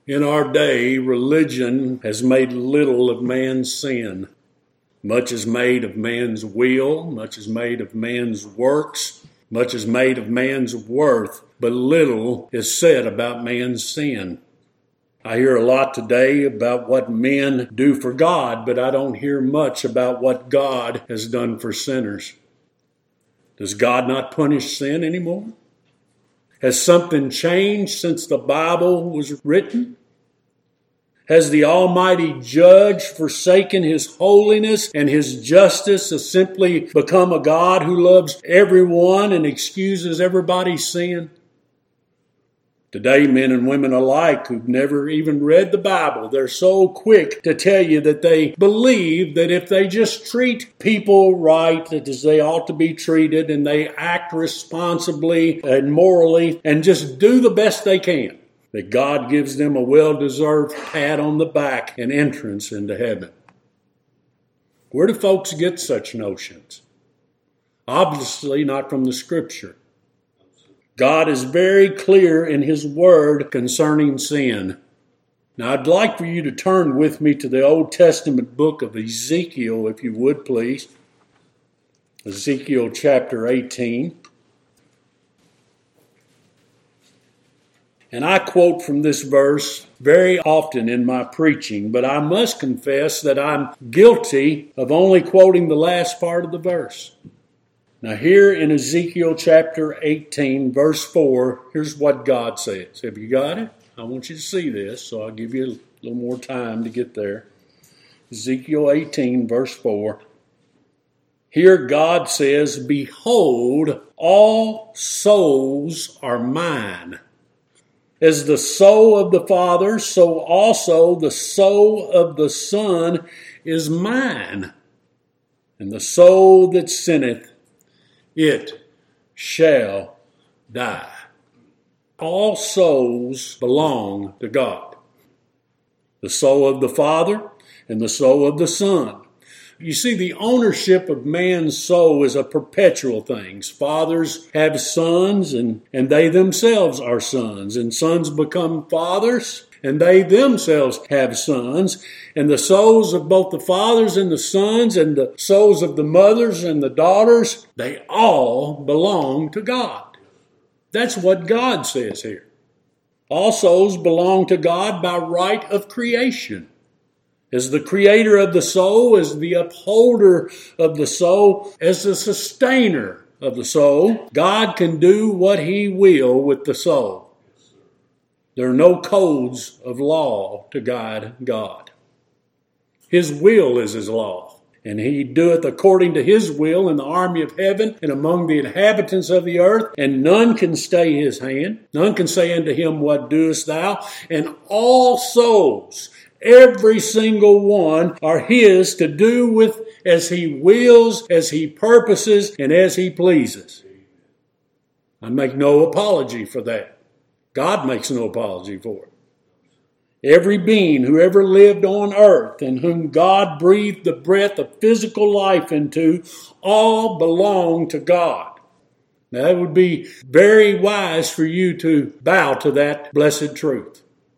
In our day, religion has made little of man's sin. Much is made of man's will, much is made of man's works, much is made of man's worth, but little is said about man's sin. I hear a lot today about what men do for God, but I don't hear much about what God has done for sinners. Does God not punish sin anymore? Has something changed since the Bible was written? Has the Almighty Judge forsaken His holiness and His justice to simply become a God who loves everyone and excuses everybody's sin? Today, men and women alike who've never even read the Bible, they're so quick to tell you that they believe that if they just treat people right, that as they ought to be treated, and they act responsibly and morally and just do the best they can, that God gives them a well-deserved pat on the back and entrance into heaven. Where do folks get such notions? Obviously not from the Scripture. God is very clear in His Word concerning sin. Now, I'd like for you to turn with me to the Old Testament book of Ezekiel, if you would, please. Ezekiel chapter 18. And I quote from this verse very often in my preaching, but I must confess that I'm guilty of only quoting the last part of the verse. Now here in Ezekiel chapter 18, verse 4, here's what God says. Have you got it? I want you to see this, so I'll give you a little more time to get there. Ezekiel 18, verse 4. Here God says, "Behold, all souls are mine. As the soul of the Father, so also the soul of the Son is mine. And the soul that sinneth, it shall die." All souls belong to God. The soul of the Father and the soul of the Son. You see, the ownership of man's soul is a perpetual thing. Fathers have sons, and they themselves are sons. And sons become fathers, and they themselves have sons. And the souls of both the fathers and the sons, and the souls of the mothers and the daughters, they all belong to God. That's what God says here. All souls belong to God by right of creation. As the creator of the soul, as the upholder of the soul, as the sustainer of the soul, God can do what He will with the soul. There are no codes of law to guide God. His will is His law, and He doeth according to His will in the army of heaven and among the inhabitants of the earth, and none can stay His hand. None can say unto Him, "What doest thou?" And all souls, every single one, are His to do with as He wills, as He purposes, and as He pleases. I make no apology for that. God makes no apology for it. Every being who ever lived on earth and whom God breathed the breath of physical life into, all belong to God. Now, it would be very wise for you to bow to that blessed truth.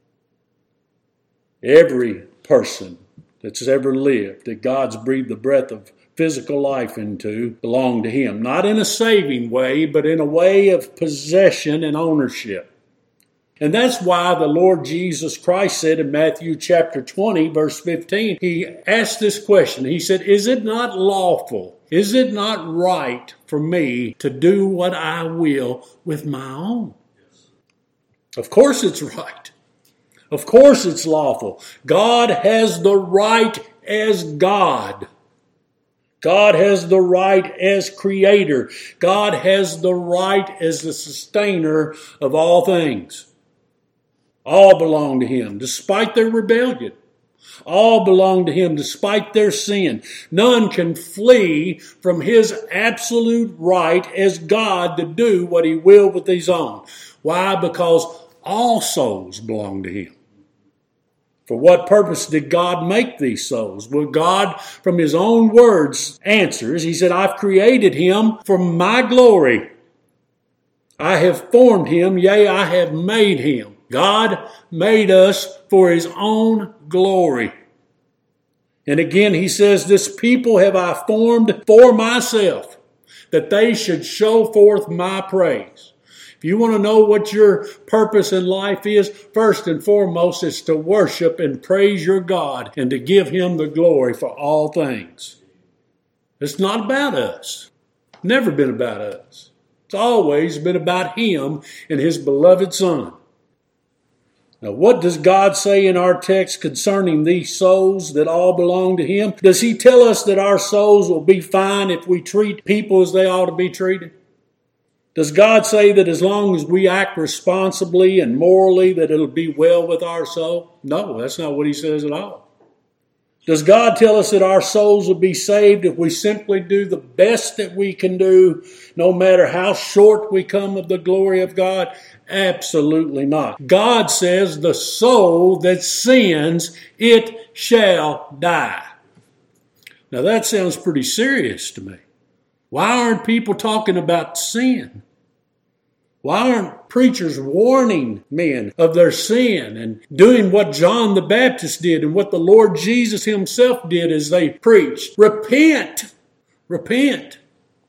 Every person that's ever lived, that God's breathed the breath of physical life into, belong to Him. Not in a saving way, but in a way of possession and ownership. And that's why the Lord Jesus Christ said in Matthew chapter 20, verse 15, He asked this question. He said, "Is it not lawful? Is it not right for me to do what I will with my own?" Of course it's right. Of course it's lawful. God has the right as God. God has the right as creator. God has the right as the sustainer of all things. All belong to Him, despite their rebellion. All belong to Him, despite their sin. None can flee from His absolute right as God to do what He will with His own. Why? Because all souls belong to Him. For what purpose did God make these souls? Well, God, from His own words, answers. He said, "I've created him for my glory. I have formed him, yea, I have made him." God made us for His own glory. And again, He says, this people have I formed for myself, that they should show forth my praise. If you want to know what your purpose in life is, first and foremost, it's to worship and praise your God and to give Him the glory for all things. It's not about us. Never been about us. It's always been about Him and His beloved Son. Now, what does God say in our text concerning these souls that all belong to Him? Does He tell us that our souls will be fine if we treat people as they ought to be treated? Does God say that as long as we act responsibly and morally that it'll be well with our soul? No, that's not what He says at all. Does God tell us that our souls will be saved if we simply do the best that we can do, no matter how short we come of the glory of God? Absolutely not. God says the soul that sins, it shall die. Now that sounds pretty serious to me. Why aren't people talking about sin? Why aren't preachers warning men of their sin and doing what John the Baptist did and what the Lord Jesus Himself did as they preached? Repent! Repent!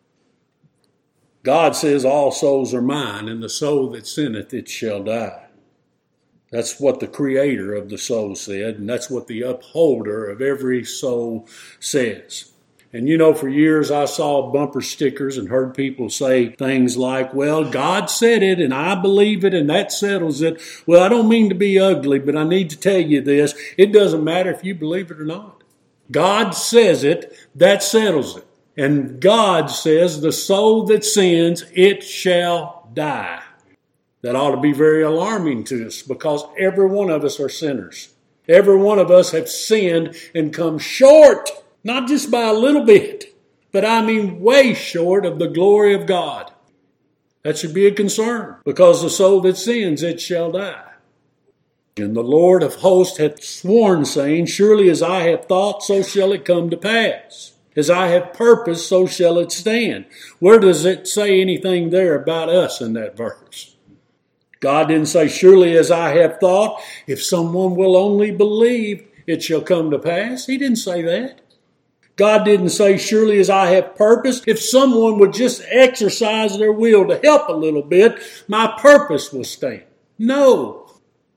God says all souls are mine, and the soul that sinneth, it shall die. That's what the creator of the soul said, and that's what the upholder of every soul says. And you know, for years I saw bumper stickers and heard people say things like, well, God said it and I believe it and that settles it. Well, I don't mean to be ugly, but I need to tell you this. It doesn't matter if you believe it or not. God says it, that settles it. And God says the soul that sins, it shall die. That ought to be very alarming to us because every one of us are sinners. Every one of us have sinned and come short. Not just by a little bit, but I mean way short of the glory of God. That should be a concern, because the soul that sins, it shall die. And the Lord of hosts hath sworn, saying, surely as I have thought, so shall it come to pass. As I have purposed, so shall it stand. Where does it say anything there about us in that verse? God didn't say, surely as I have thought, if someone will only believe, it shall come to pass. He didn't say that. God didn't say, surely as I have purposed, if someone would just exercise their will to help a little bit, my purpose will stand. No.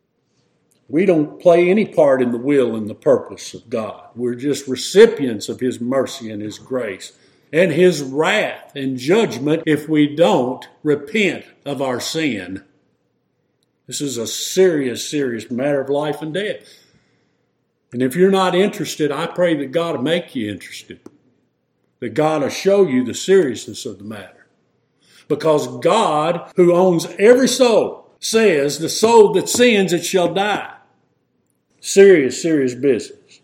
We don't play any part in the will and the purpose of God. We're just recipients of His mercy and His grace and His wrath and judgment if we don't repent of our sin. This is a serious, serious matter of life and death. And if you're not interested, I pray that God will make you interested. That God will show you the seriousness of the matter. Because God, who owns every soul, says the soul that sins, it shall die. Serious, serious business.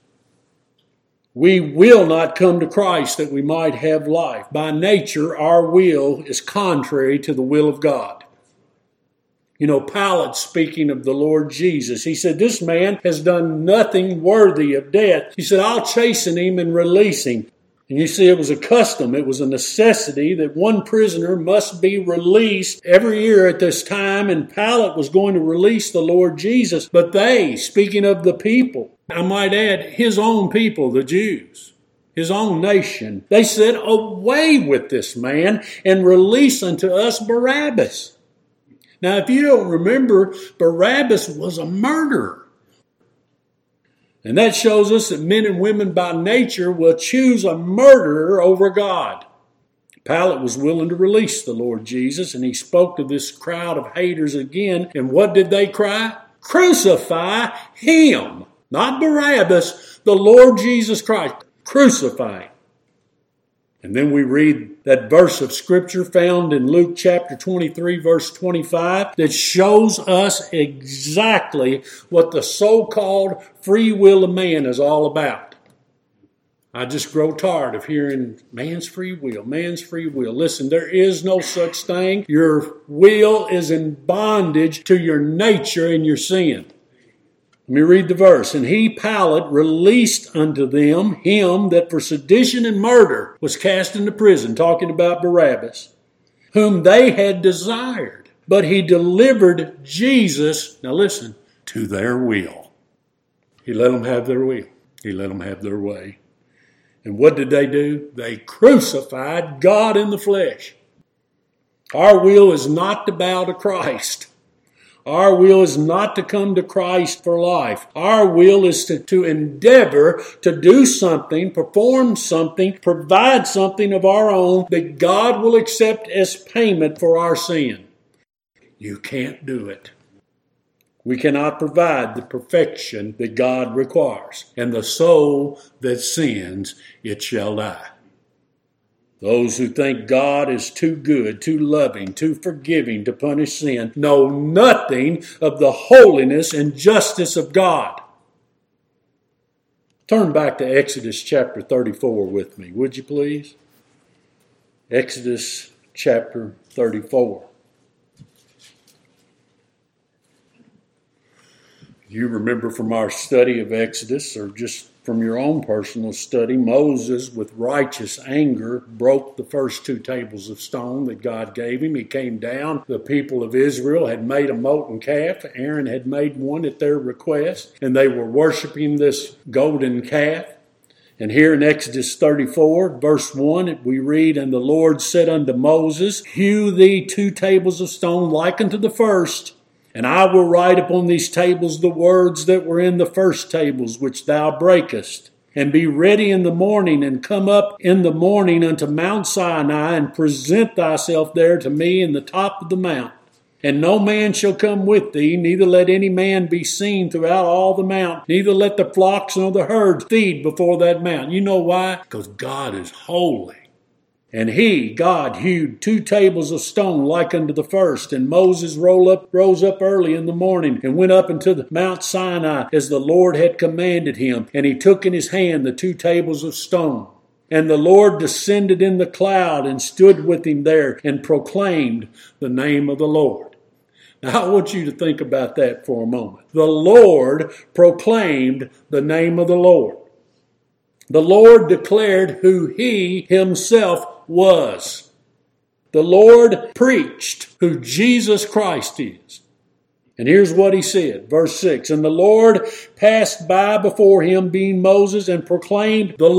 We will not come to Christ that we might have life. By nature, our will is contrary to the will of God. You know, Pilate, speaking of the Lord Jesus, he said, this man has done nothing worthy of death. He said, I'll chasten him and release him. And you see, it was a custom, it was a necessity that one prisoner must be released every year at this time, and Pilate was going to release the Lord Jesus. But they, speaking of the people, I might add, his own people, the Jews, his own nation, they said, away with this man and release unto us Barabbas. Now, if you don't remember, Barabbas was a murderer. And that shows us that men and women by nature will choose a murderer over God. Pilate was willing to release the Lord Jesus, and he spoke to this crowd of haters again. And what did they cry? Crucify him. Not Barabbas, the Lord Jesus Christ. Crucify him. And then we read that verse of Scripture found in Luke chapter 23, verse 25, that shows us exactly what the so-called free will of man is all about. I just grow tired of hearing man's free will, man's free will. Listen, there is no such thing. Your will is in bondage to your nature and your sin. Let me read the verse. And he, Pilate, released unto them him that for sedition and murder was cast into prison, talking about Barabbas, whom they had desired. but he delivered Jesus, now listen, to their will. He let them have their will. He let them have their way. And what did they do? They crucified God in the flesh. Our will is not to bow to Christ. Our will is not to come to Christ for life. Our will is to endeavor to do something, perform something, provide something of our own that God will accept as payment for our sin. You can't do it. We cannot provide the perfection that God requires. And the soul that sins, it shall die. Those who think God is too good, too loving, too forgiving to punish sin know nothing of the holiness and justice of God. Turn back to Exodus chapter 34 with me, would you please? Exodus chapter 34. You remember from our study of Exodus, or just from your own personal study, Moses, with righteous anger, broke the first 2 tables of stone that God gave him. He came down. The people of Israel had made a molten calf. Aaron had made one at their request, and they were worshiping this golden calf. And here in Exodus 34, verse 1, we read, "And the Lord said unto Moses, Hew thee 2 tables of stone like unto the first, and I will write upon these tables the words that were in the first tables which thou breakest. And be ready in the morning, and come up in the morning unto Mount Sinai, and present thyself there to me in the top of the mount. And no man shall come with thee, neither let any man be seen throughout all the mount, neither let the flocks nor the herds feed before that mount." You know why? Because God is holy. And he, God, hewed 2 tables of stone like unto the first. And Moses rose up early in the morning, and went up into the Mount Sinai as the Lord had commanded him. And he took in his hand the 2 tables of stone. And the Lord descended in the cloud, and stood with him there, and proclaimed the name of the Lord. Now I want you to think about that for a moment. The Lord proclaimed the name of the Lord. The Lord declared who he himself was. The Lord preached who Jesus Christ is. And here's what he said, verse 6, "And the Lord passed by before him, being Moses, and proclaimed, the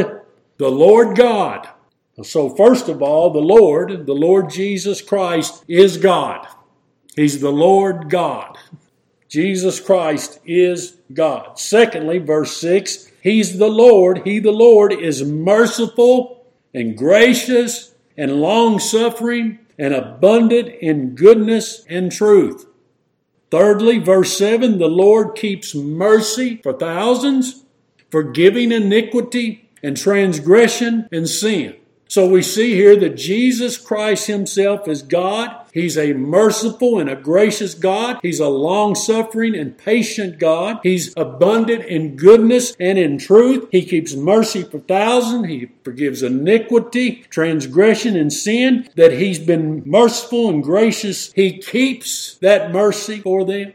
Lord God." So first of all, the Lord Jesus Christ is God. He's the Lord God. Jesus Christ is God. Secondly, verse 6, He's the Lord. He, the Lord, is merciful and gracious and long-suffering and abundant in goodness and truth. Thirdly, verse 7, the Lord keeps mercy for thousands, forgiving iniquity and transgression and sin. So we see here that Jesus Christ himself is God. He's a merciful and a gracious God. He's a long-suffering and patient God. He's abundant in goodness and in truth. He keeps mercy for thousands. He forgives iniquity, transgression, and sin. That he's been merciful and gracious. He keeps that mercy for them,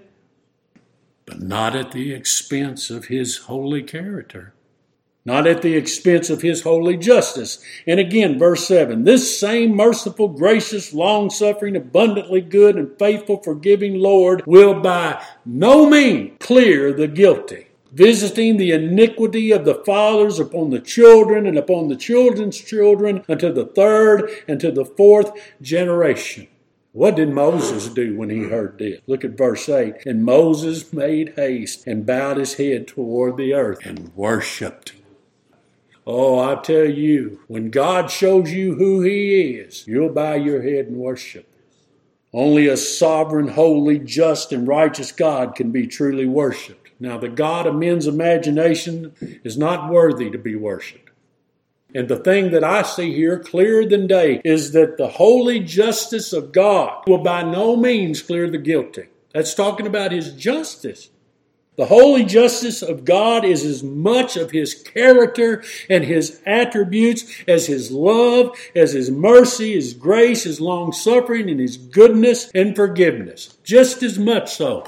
but not at the expense of his holy character. Not at the expense of his holy justice. And again, verse 7, this same merciful, gracious, long-suffering, abundantly good, and faithful, forgiving Lord will by no means clear the guilty, visiting the iniquity of the fathers upon the children and upon the children's children unto the 3rd and to the 4th generation. What did Moses do when he heard this? Look at verse 8. And Moses made haste and bowed his head toward the earth and worshipped. Oh, I tell you, when God shows you who he is, you'll bow your head and worship. Only a sovereign, holy, just, and righteous God can be truly worshiped. Now, the God of men's imagination is not worthy to be worshiped. And the thing that I see here clearer than day is that the holy justice of God will by no means clear the guilty. That's talking about his justice. The holy justice of God is as much of his character and his attributes as his love, as his mercy, his grace, his long-suffering, and his goodness and forgiveness. Just as much so.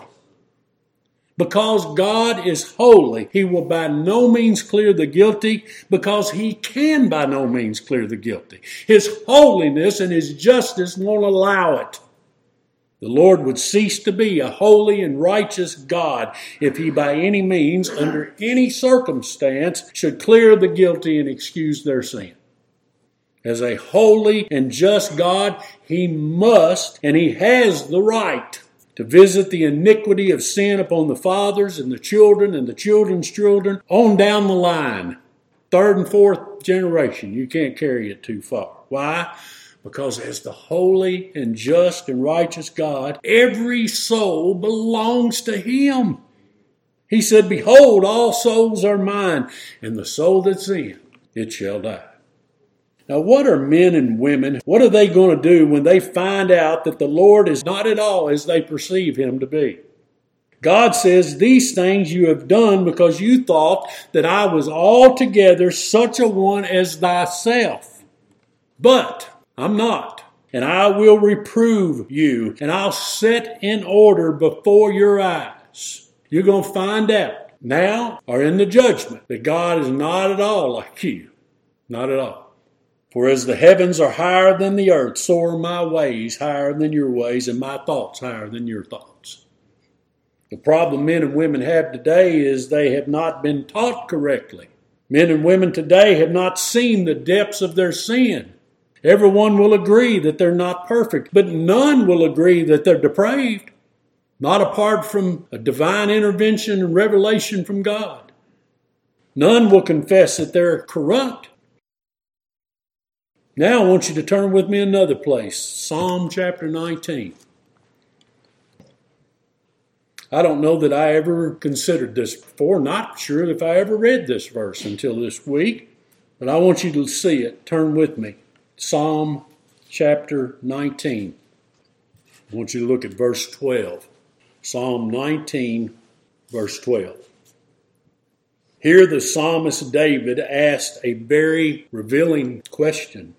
Because God is holy, he will by no means clear the guilty, because he can by no means clear the guilty. His holiness and his justice won't allow it. The Lord would cease to be a holy and righteous God if he by any means, under any circumstance, should clear the guilty and excuse their sin. As a holy and just God, he must and he has the right to visit the iniquity of sin upon the fathers and the children's children, on down the line. Third and fourth generation, you can't carry it too far. Why? Because as the holy and just and righteous God, every soul belongs to him. He said, behold, all souls are mine, and the soul that's in, it shall die. Now, what are men and women, what are they going to do when they find out that the Lord is not at all as they perceive him to be? God says, these things you have done because you thought that I was altogether such a one as thyself. But I'm not. And I will reprove you, and I'll set in order before your eyes. You're going to find out now or in the judgment that God is not at all like you. Not at all. For as the heavens are higher than the earth, so are my ways higher than your ways, and my thoughts higher than your thoughts. The problem men and women have today is they have not been taught correctly. Men and women today have not seen the depths of their sin. Everyone will agree that they're not perfect, but none will agree that they're depraved, not apart from a divine intervention and revelation from God. None will confess that they're corrupt. Now I want you to turn with me another place, Psalm chapter 19. I don't know that I ever considered this before, not sure if I ever read this verse until this week, but I want you to see it. Turn with me, Psalm chapter 19. I want you to look at verse 12. Psalm 19, verse 12. Here the psalmist David asked a very revealing question.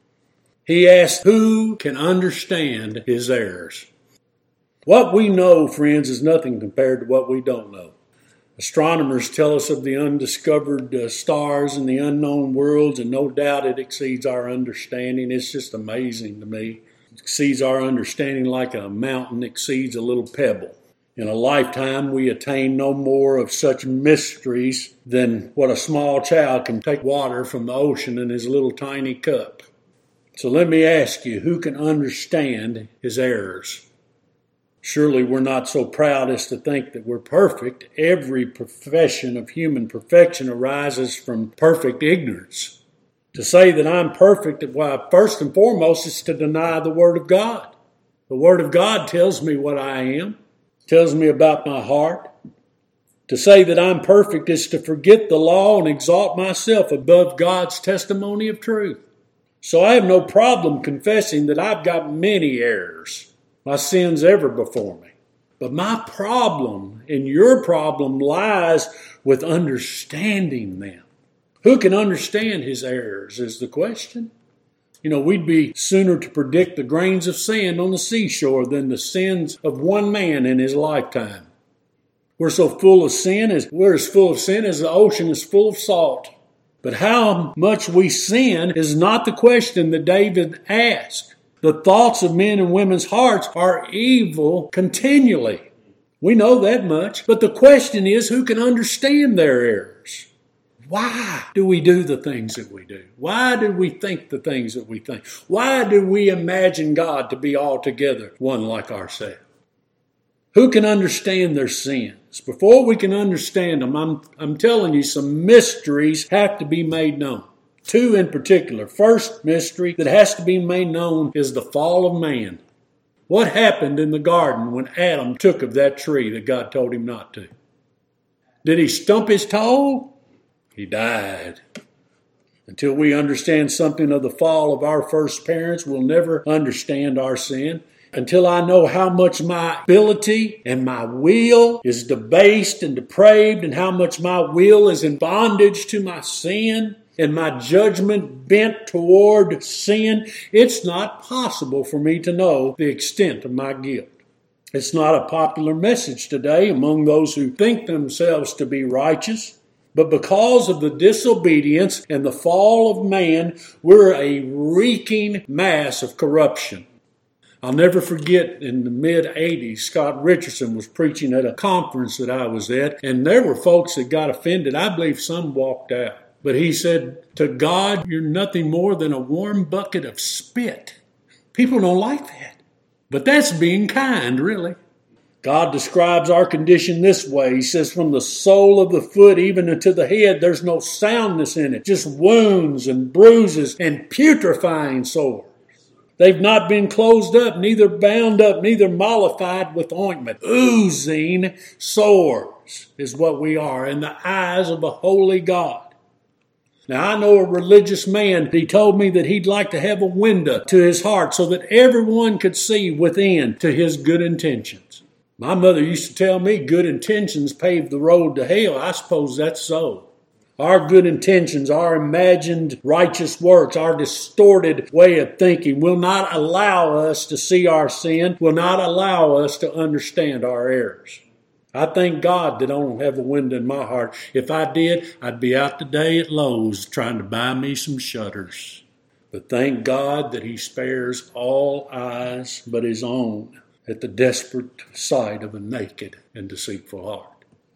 He asked, who can understand his errors? What we know, friends, is nothing compared to what we don't know. Astronomers tell us of the undiscovered stars and the unknown worlds, and no doubt it exceeds our understanding. It's just amazing to me. It exceeds our understanding like a mountain exceeds a little pebble. In a lifetime, we attain no more of such mysteries than what a small child can take water from the ocean in his little tiny cup. So let me ask you, who can understand his errors? Surely we're not so proud as to think that we're perfect. Every profession of human perfection arises from perfect ignorance. To say that I'm perfect, well, first and foremost, is to deny the Word of God. The Word of God tells me what I am, tells me about my heart. To say that I'm perfect is to forget the law and exalt myself above God's testimony of truth. So I have no problem confessing that I've got many errors, my sins ever before me. But my problem and your problem lies with understanding them. Who can understand his errors is the question. You know, we'd be sooner to predict the grains of sand on the seashore than the sins of one man in his lifetime. We're so full of sin, we're as full of sin as the ocean is full of salt. But how much we sin is not the question that David asked. The thoughts of men and women's hearts are evil continually. We know that much. But the question is, who can understand their errors? Why do we do the things that we do? Why do we think the things that we think? Why do we imagine God to be altogether one like ourselves? Who can understand their sins? Before we can understand them, I'm telling you, some mysteries have to be made known. Two in particular. First mystery that has to be made known is the fall of man. What happened in the garden when Adam took of that tree that God told him not to? Did he stump his toe? He died. Until we understand something of the fall of our first parents, we'll never understand our sin. Until I know how much my ability and my will is debased and depraved, and how much my will is in bondage to my sin, and my judgment bent toward sin, it's not possible for me to know the extent of my guilt. It's not a popular message today among those who think themselves to be righteous. But because of the disobedience and the fall of man, we're a reeking mass of corruption. I'll never forget in the mid-'80s, Scott Richardson was preaching at a conference that I was at, and there were folks that got offended. I believe some walked out. But he said, to God, you're nothing more than a warm bucket of spit. People don't like that. But that's being kind, really. God describes our condition this way. He says, from the sole of the foot even unto the head, there's no soundness in it. Just wounds and bruises and putrefying sores. They've not been closed up, neither bound up, neither mollified with ointment. Oozing sores is what we are in the eyes of a holy God. Now, I know a religious man, he told me that he'd like to have a window to his heart so that everyone could see within to his good intentions. My mother used to tell me good intentions pave the road to hell. I suppose that's so. Our good intentions, our imagined righteous works, our distorted way of thinking will not allow us to see our sin, will not allow us to understand our errors. I thank God that I don't have a window in my heart. If I did, I'd be out today at Lowe's trying to buy me some shutters. But thank God that He spares all eyes but His own at the desperate sight of a naked and deceitful heart.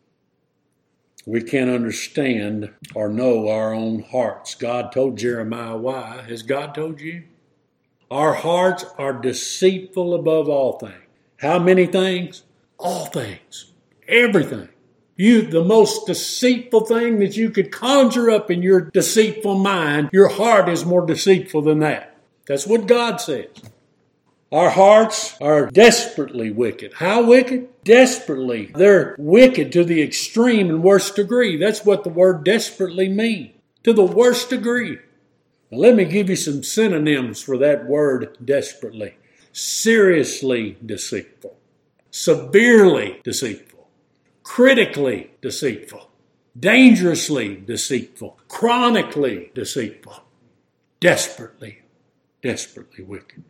We can't understand or know our own hearts. God told Jeremiah why. Has God told you? Our hearts are deceitful above all things. How many things? All things. Everything. The most deceitful thing that you could conjure up in your deceitful mind, your heart is more deceitful than that. That's what God says. Our hearts are desperately wicked. How wicked? Desperately. They're wicked to the extreme and worst degree. That's what the word desperately means. To the worst degree. Now let me give you some synonyms for that word desperately. Seriously deceitful. Severely deceitful. Critically deceitful. Dangerously deceitful. Chronically deceitful. Desperately wicked.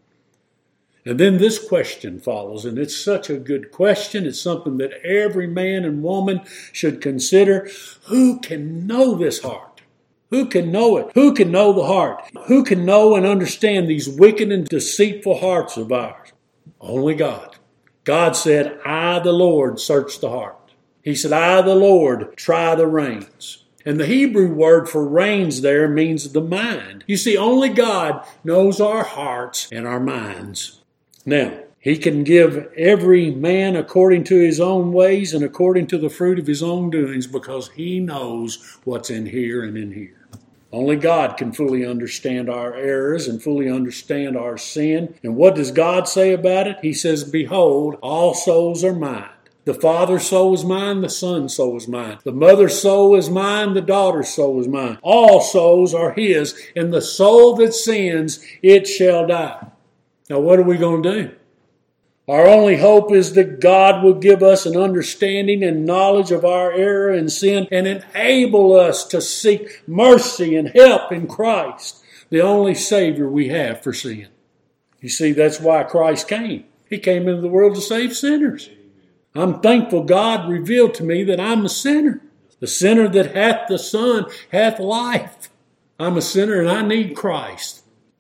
And then this question follows, and it's such a good question. It's something that every man and woman should consider. Who can know this heart? Who can know it? Who can know the heart? Who can know and understand these wicked and deceitful hearts of ours? Only God. God said, I, the Lord, search the heart. He said, I, the Lord, try the reins. And the Hebrew word for reins there means the mind. You see, only God knows our hearts and our minds. Now, He can give every man according to his own ways and according to the fruit of his own doings because He knows what's in here and in here. Only God can fully understand our errors and fully understand our sin. And what does God say about it? He says, behold, all souls are mine. The father's soul is mine, the son's soul is mine. The mother's soul is mine, the daughter's soul is mine. All souls are His, and the soul that sins, it shall die. Now, what are we going to do? Our only hope is that God will give us an understanding and knowledge of our error and sin and enable us to seek mercy and help in Christ, the only Savior we have for sin. You see, that's why Christ came. He came into the world to save sinners. I'm thankful God revealed to me that I'm a sinner. The sinner that hath the Son hath life. I'm a sinner and I need Christ.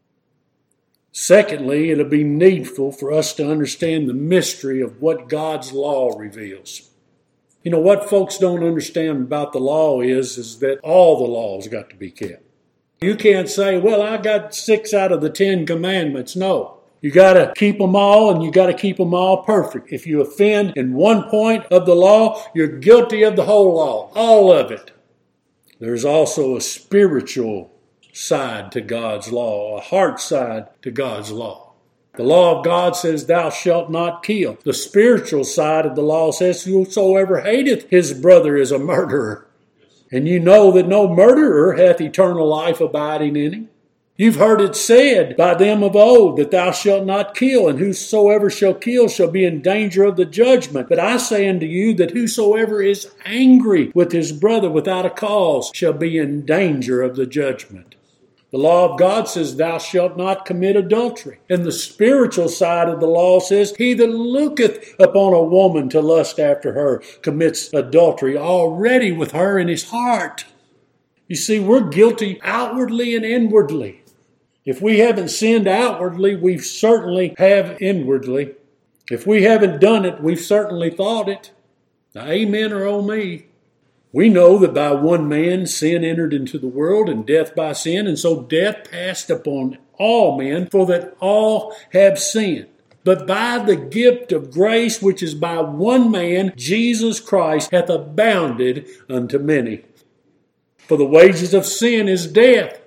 Secondly, it'll be needful for us to understand the mystery of what God's law reveals. You know, what folks don't understand about the law is that all the laws got to be kept. You can't say, well, I got 6 out of the 10 commandments. No. You got to keep them all, and you got to keep them all perfect. If you offend in one point of the law, you're guilty of the whole law, all of it. There's also a spiritual side to God's law, a heart side to God's law. The law of God says, thou shalt not kill. The spiritual side of the law says, whosoever hateth his brother is a murderer. And you know that no murderer hath eternal life abiding in him. You've heard it said by them of old that thou shalt not kill, and whosoever shall kill shall be in danger of the judgment. But I say unto you that whosoever is angry with his brother without a cause shall be in danger of the judgment. The law of God says, thou shalt not commit adultery. And the spiritual side of the law says, he that looketh upon a woman to lust after her commits adultery already with her in his heart. You see, we're guilty outwardly and inwardly. If we haven't sinned outwardly, we certainly have inwardly. If we haven't done it, we've certainly thought it. Now, amen or oh me. We know that by one man sin entered into the world, and death by sin, and so death passed upon all men, for that all have sinned. But by the gift of grace, which is by one man, Jesus Christ, hath abounded unto many. For the wages of sin is death.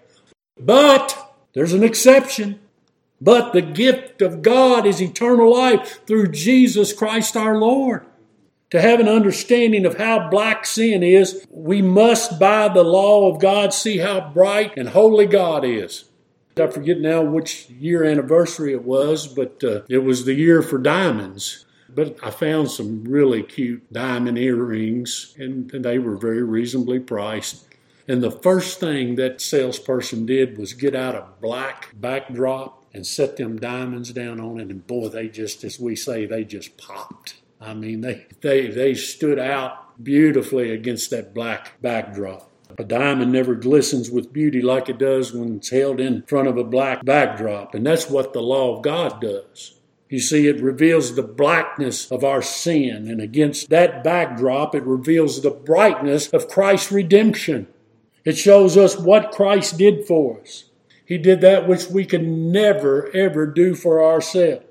But there's an exception. But the gift of God is eternal life through Jesus Christ our Lord. To have an understanding of how black sin is, we must, by the law of God, see how bright and holy God is. I forget now which year anniversary it was, but it was the year for diamonds. But I found some really cute diamond earrings, and they were very reasonably priced. And the first thing that salesperson did was get out a black backdrop and set them diamonds down on it. And boy, they just, as we say, they just popped. I mean, they stood out beautifully against that black backdrop. A diamond never glistens with beauty like it does when it's held in front of a black backdrop. And that's what the law of God does. You see, it reveals the blackness of our sin. And against that backdrop, it reveals the brightness of Christ's redemption. It shows us what Christ did for us. He did that which we could never, ever do for ourselves.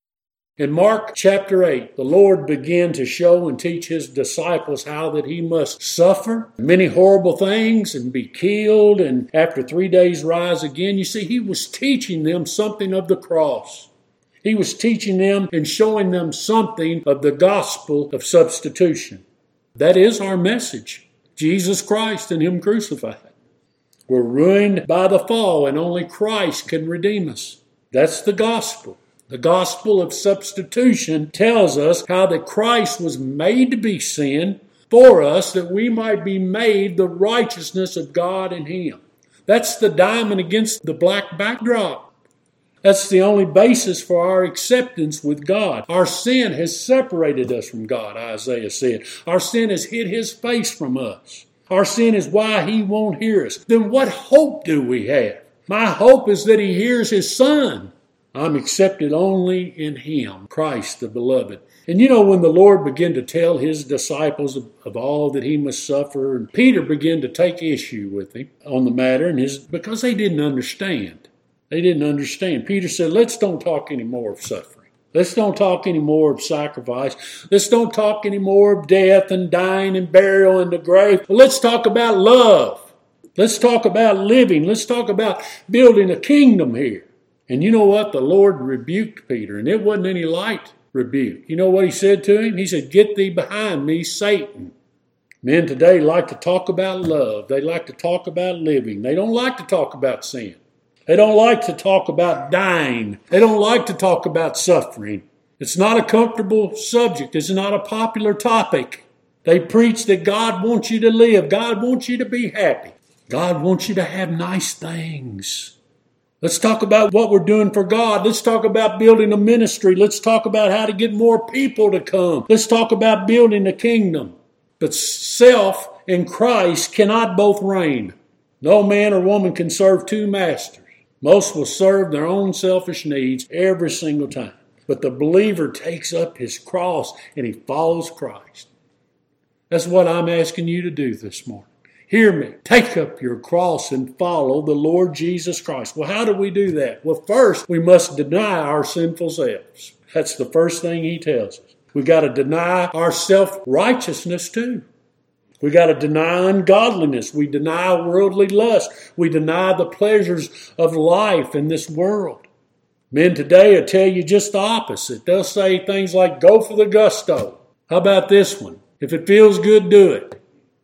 In Mark chapter 8, the Lord began to show and teach His disciples how that He must suffer many horrible things and be killed and after 3 days rise again. You see, He was teaching them something of the cross. He was teaching them and showing them something of the gospel of substitution. That is our message. Jesus Christ and Him crucified. We're ruined by the fall and only Christ can redeem us. That's the gospel. The gospel of substitution tells us how that Christ was made to be sin for us that we might be made the righteousness of God in Him. That's the diamond against the black backdrop. That's the only basis for our acceptance with God. Our sin has separated us from God, Isaiah said. Our sin has hid His face from us. Our sin is why He won't hear us. Then what hope do we have? My hope is that He hears His Son. I'm accepted only in Him, Christ the beloved. And you know, when the Lord began to tell His disciples of all that He must suffer, and Peter began to take issue with Him on the matter, because they didn't understand. They didn't understand. Peter said, let's don't talk anymore of suffering. Let's don't talk anymore of sacrifice. Let's don't talk anymore of death and dying and burial in the grave. But let's talk about love. Let's talk about living. Let's talk about building a kingdom here. And you know what? The Lord rebuked Peter, and it wasn't any light rebuke. You know what He said to him? He said, get thee behind me, Satan. Men today like to talk about love. They like to talk about living. They don't like to talk about sin. They don't like to talk about dying. They don't like to talk about suffering. It's not a comfortable subject. It's not a popular topic. They preach that God wants you to live. God wants you to be happy. God wants you to have nice things. Let's talk about what we're doing for God. Let's talk about building a ministry. Let's talk about how to get more people to come. Let's talk about building a kingdom. But self and Christ cannot both reign. No man or woman can serve two masters. Most will serve their own selfish needs every single time. But the believer takes up his cross and he follows Christ. That's what I'm asking you to do this morning. Hear me. Take up your cross and follow the Lord Jesus Christ. Well, how do we do that? Well, first, we must deny our sinful selves. That's the first thing He tells us. We've got to deny our self-righteousness too. We got to deny ungodliness. We deny worldly lust. We deny the pleasures of life in this world. Men today will tell you just the opposite. They'll say things like, go for the gusto. How about this one? If it feels good, do it.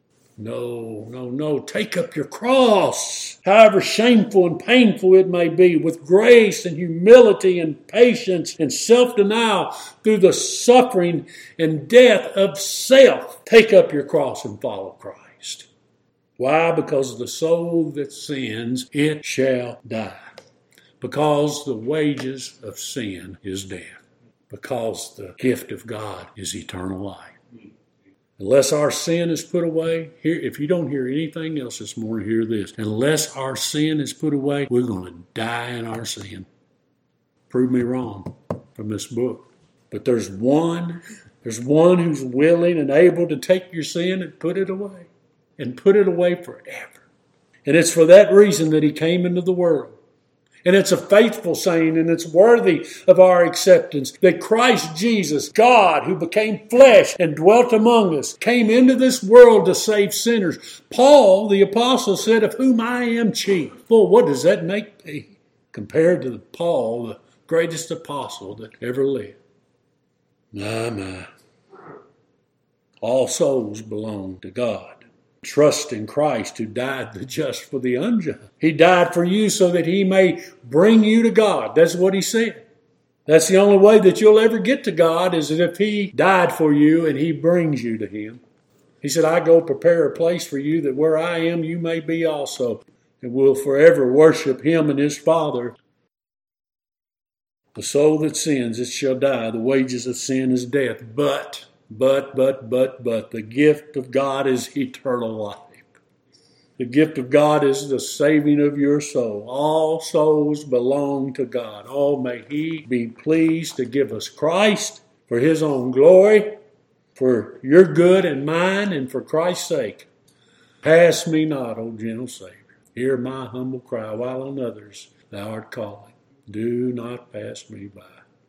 No. Take up your cross, however shameful and painful it may be, with grace and humility and patience and self-denial through the suffering and death of self. Take up your cross and follow Christ. Why? Because the soul that sins, it shall die. Because the wages of sin is death. Because the gift of God is eternal life. Unless our sin is put away, here, if you don't hear anything else this morning, hear this. Unless our sin is put away, we're going to die in our sin. Prove me wrong from this book. But there's one who's willing and able to take your sin and put it away. And put it away forever. And it's for that reason that he came into the world. And it's a faithful saying, and it's worthy of our acceptance, that Christ Jesus, God, who became flesh and dwelt among us, came into this world to save sinners. Paul, the apostle, said, of whom I am chief. Well, what does that make me compared to Paul, the greatest apostle that ever lived? My. All souls belong to God. Trust in Christ who died the just for the unjust. He died for you so that he may bring you to God. That's what he said. That's the only way that you'll ever get to God, is that if he died for you and he brings you to him. He said, I go prepare a place for you, that where I am you may be also, and will forever worship him and his Father. The soul that sins, it shall die. The wages of sin is death. But the gift of God is eternal life. The gift of God is the saving of your soul. All souls belong to God. Oh, may he be pleased to give us Christ for his own glory, for your good and mine, and for Christ's sake. Pass me not, O gentle Savior. Hear my humble cry, while on others thou art calling. Do not pass me by.